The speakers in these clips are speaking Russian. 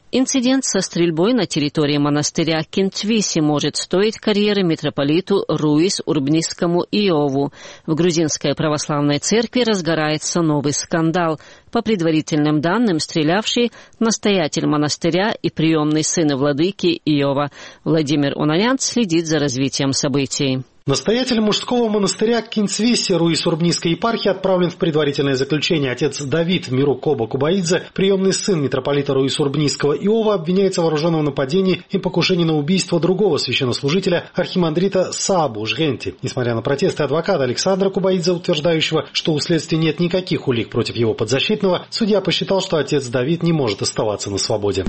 Инцидент со стрельбой на территории монастыря Кентвиси может стоить карьеры митрополиту Руис Урбнисскому Иову. В грузинской православной церкви разгорается новый скандал. По предварительным данным, стрелявший настоятель монастыря и приемный сын владыки Иова. Владимир Унанян следит за развитием событий. Настоятель мужского монастыря Кинцвиси Руис Урбнисской епархии отправлен в предварительное заключение. Отец Давид Миру Коба Кубаидзе, приемный сын митрополита Руис Урбнисского Иова, обвиняется в вооруженном нападении и покушении на убийство другого священнослужителя архимандрита Саабу Жгенти. Несмотря на протесты адвоката Александра Кубаидзе, утверждающего, что у следствия нет никаких улик против его подзащитного, судья посчитал, что отец Давид не может оставаться на свободе.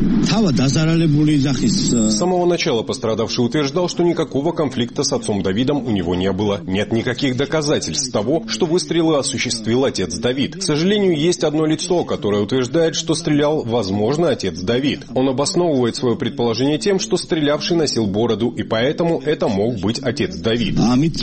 С самого начала пострадавший утверждал, что никакого конфликта с отцом Давидом у него не было. Нет никаких доказательств того, что выстрелы осуществил отец Давид. К сожалению, есть одно лицо, которое утверждает, что стрелял, возможно, отец Давид. Он обосновывает свое предположение тем, что стрелявший носил бороду, и поэтому это мог быть отец Давид.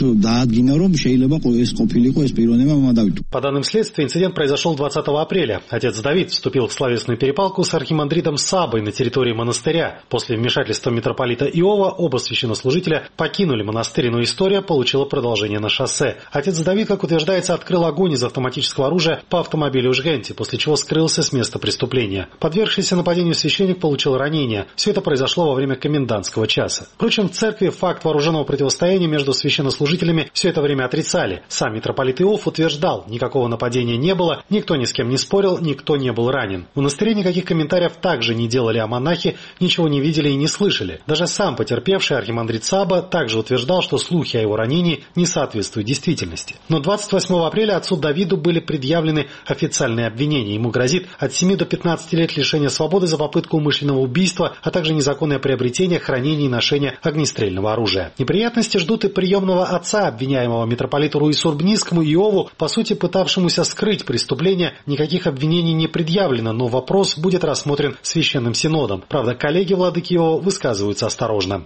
По данным следствия, инцидент произошел 20 апреля. Отец Давид вступил в словесную перепалку с архимандритом Сабой на территории монастыря. После вмешательства митрополита Иова оба священнослужителя покинули монастырь, но история получила продолжение на шоссе. Отец Давид, как утверждается, открыл огонь из автоматического оружия по автомобилю Жгенти, после чего скрылся с места преступления. Подвергшийся нападению священник получил ранение. Все это произошло во время комендантского часа. Впрочем, в церкви факт вооруженного противостояния между священнослужителями все это время отрицали. Сам митрополит Иов утверждал, никакого нападения не было, никто ни с кем не спорил, никто не был ранен. В монастыре никаких комментариев также не делали, а монахи ничего не видели и не слышали. Даже сам потерпевший архимандрит Саба также утверждал, что слухи о его ранении не соответствуют действительности. Но 28 апреля отцу Давиду были предъявлены официальные обвинения. Ему грозит от 7 до 15 лет лишения свободы за попытку умышленного убийства, а также незаконное приобретение, хранение и ношение огнестрельного оружия. Неприятности ждут и приемного отца обвиняемого митрополиту Руису Урбнисскому Иову, по сути пытавшемуся скрыть преступление. Никаких обвинений не предъявлено, но вопрос будет рассмотрен Священным Синодом. Правда, коллеги владыки Иова высказываются осторожно.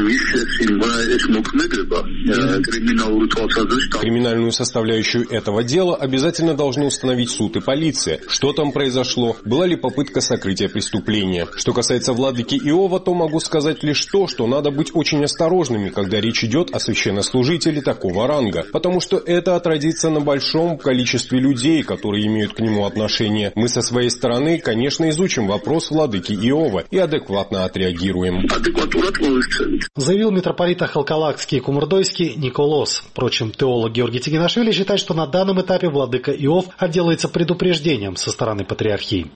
Криминальную составляющую этого дела обязательно должны установить суд и полиция. Что там произошло? Была ли попытка сокрытия преступления? Что касается владыки Иова, то могу сказать лишь то, что надо быть очень осторожными, когда речь идет о священнослужителе такого ранга, потому что это отразится на большом количестве людей, которые имеют к нему отношение. Мы со своей стороны, конечно, изучим вопрос владыки Иова и адекватно отреагируем. Заявил митрополит Халкалакский и Кумурдойский Николос. Впрочем, теолог Георгий Тигинашвили считает, что на данном этапе владыка Иов отделается предупреждением со стороны патриархии.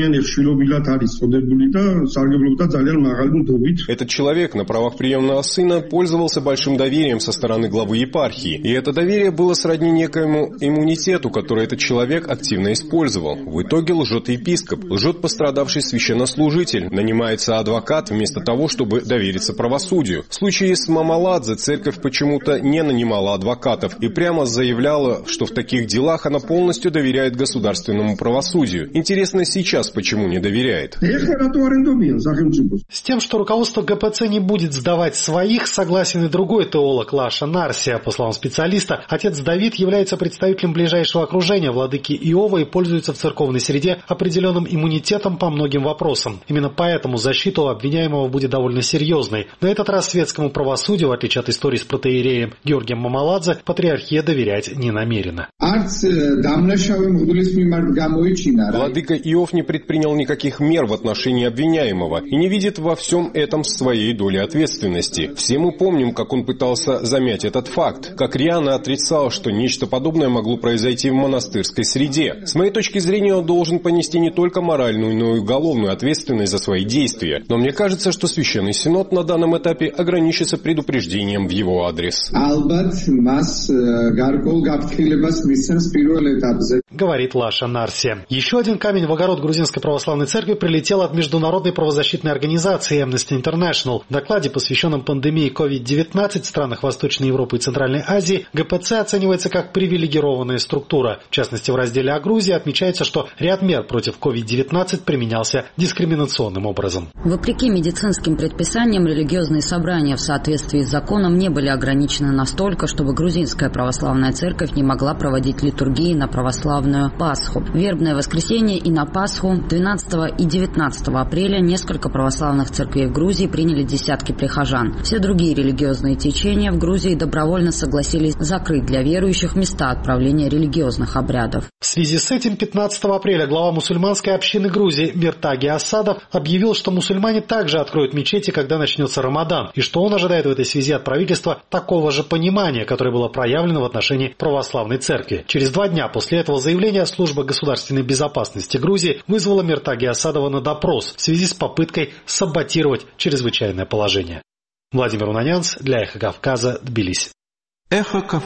Этот человек на правах приемного сына пользовался большим доверием со стороны главы епархии, и это доверие было сродни некоему иммунитету, который этот человек активно использовал. В итоге лжет епископ, лжет пострадавший священнослужитель, нанимается адвокат вместо того, чтобы довериться правосудию. В случае с Мамаладзе церковь почему-то не нанимала адвокатов и прямо заявляла, что в таких делах она полностью доверяет государственному правосудию. Интересно сейчас, почему не доверяет. С тем, что руководство ГПЦ не будет сдавать своих, согласен и другой теолог Лаша Нарсия. По словам специалиста, отец Давид является представителем ближайшего окружения владыки Иова и пользуется в церковной среде определенным иммунитетом по многим вопросам. Именно поэтому защита обвиняемого будет довольно серьезной. На этот раз светскому правосудию, в отличие от истории с протоиереем Георгием Мамаладзе, патриархия доверять не намерена. Владыка Иов не предпринял никаких мер в отношении обвиняемого и не видит во всем этом своей доли ответственности. Все мы помним, как он пытался замять этот факт, как рьяно отрицал, что нечто подобное могло произойти в монастырской среде. С моей точки зрения, он должен понести не только моральную, но и уголовную ответственность за свои действия. Но мне кажется, что Священный Синод на данном этапе ограничится предупреждением в его адрес. Говорит Лаша Нарсия. Еще один камень в огород грузинской православной церкви прилетел от международной правозащитной организации Amnesty International. В докладе, посвященном пандемии COVID-19 в странах Восточной Европы и Центральной Азии, ГПЦ оценивается как привилегированная структура. В частности, в разделе о Грузии отмечается, что ряд мер против COVID-19 применялся дискриминационным образом. Вопреки медицинским предписаниям, религиозные собрания в соответствии с законом не были ограничены настолько, чтобы грузинская православная церковь не могла проводить литургии на православную Пасху. В вербное воскресенье и на Пасху 12 и 19 апреля несколько православных церквей в Грузии приняли десятки прихожан. Все другие религиозные течения в Грузии добровольно согласились закрыть для верующих места отправления религиозных обрядов. В связи с этим 15 апреля глава мусульманской общины Грузии Миртаги Асадов объявил, что мусульмане также откроют мечети, когда начнется Рамадан, и что он ожидает в этой связи от правительства такого же понимания, которое было проявлено в отношении православной церкви. Через 2 дня после этого заявления служба государственной безопасности Грузии вызвала Миртаги Асадова на допрос в связи с попыткой саботировать чрезвычайное положение. Владимир Унанянц для Эхо Кавказа, Тбилиси. Эхо Кавказа.